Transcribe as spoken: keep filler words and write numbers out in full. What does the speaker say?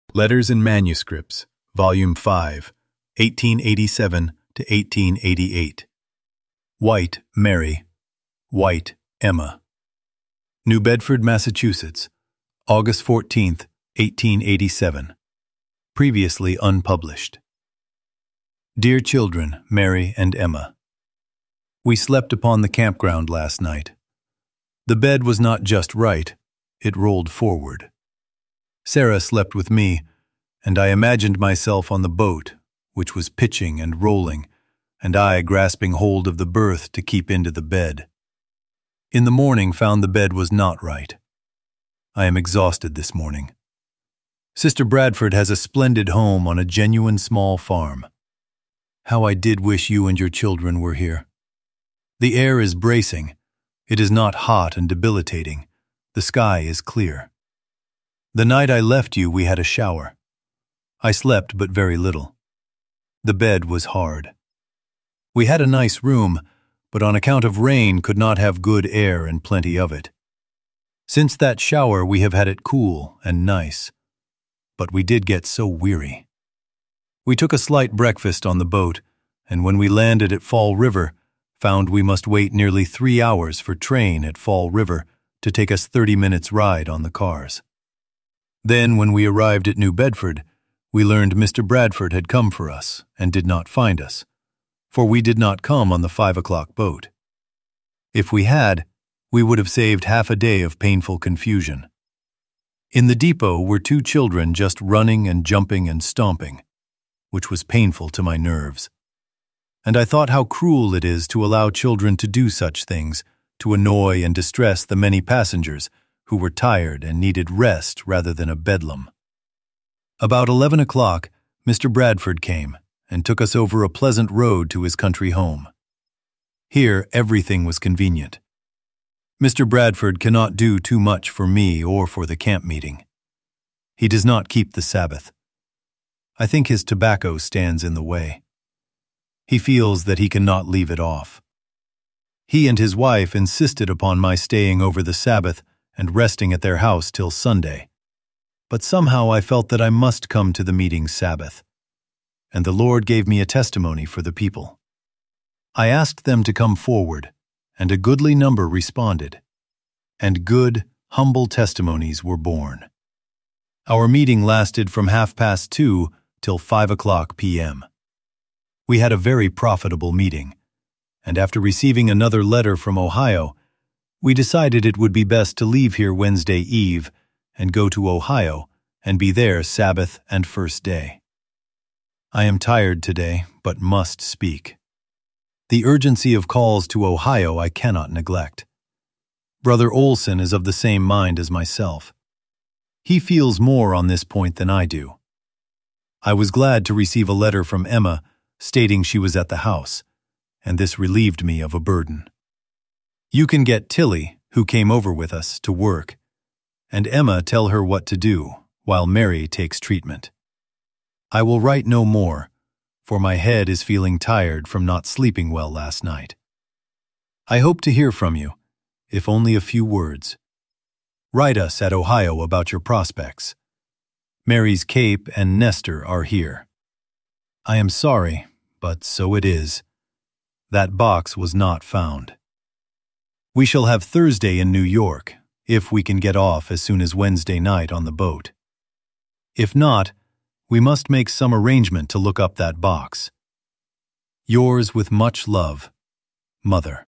Letters and Manuscripts, Volume five, eighteen eighty-seven to eighteen eighty-eight. White, Mary. White, Emma. New Bedford, Massachusetts, August fourteenth, eighteen eighty-seven. Previously unpublished. Dear children, Mary and Emma. We slept upon the campground last night. The bed was not just right, it rolled forward. Sarah slept with me, and I imagined myself on the boat, which was pitching and rolling, and I grasping hold of the berth to keep into the bed. In the morning found the bed was not right. I am exhausted this morning. Sister Bradford has a splendid home on a genuine small farm. How I did wish you and your children were here. The air is bracing. It is not hot and debilitating. The sky is clear. The night I left you, we had a shower. I slept but very little. The bed was hard. We had a nice room, but on account of rain could not have good air and plenty of it. Since that shower we have had it cool and nice, but we did get so weary. We took a slight breakfast on the boat, and when we landed at Fall River, found we must wait nearly three hours for train at Fall River to take us thirty minutes ride on the cars. Then, when we arrived at New Bedford, we learned Mister Bradford had come for us and did not find us, for we did not come on the five o'clock boat. If we had, we would have saved half a day of painful confusion. In the depot were two children just running and jumping and stomping, which was painful to my nerves. And I thought how cruel it is to allow children to do such things, to annoy and distress the many passengers who were tired and needed rest rather than a bedlam. About eleven o'clock, Mister Bradford came and took us over a pleasant road to his country home. Here everything was convenient. Mister Bradford cannot do too much for me or for the camp meeting. He does not keep the Sabbath. I think his tobacco stands in the way. He feels that he cannot leave it off. He and his wife insisted upon my staying over the Sabbath and resting at their house till Sunday. But somehow I felt that I must come to the meeting Sabbath, and the Lord gave me a testimony for the people. I asked them to come forward, and a goodly number responded, and good, humble testimonies were born. Our meeting lasted from half past two till five o'clock p m We had a very profitable meeting, and after receiving another letter from Ohio, we decided it would be best to leave here Wednesday Eve and go to Ohio and be there Sabbath and first day. I am tired today, but must speak. The urgency of calls to Ohio I cannot neglect. Brother Olson is of the same mind as myself. He feels more on this point than I do. I was glad to receive a letter from Emma stating she was at the house, and this relieved me of a burden. You can get Tilly, who came over with us, to work, and Emma tell her what to do, while Mary takes treatment. I will write no more, for my head is feeling tired from not sleeping well last night. I hope to hear from you, if only a few words. Write us at Ohio about your prospects. Mary's cape and Nestor are here. I am sorry, but so it is. That box was not found. We shall have Thursday in New York, if we can get off as soon as Wednesday night on the boat. If not, we must make some arrangement to look up that box. Yours with much love, Mother.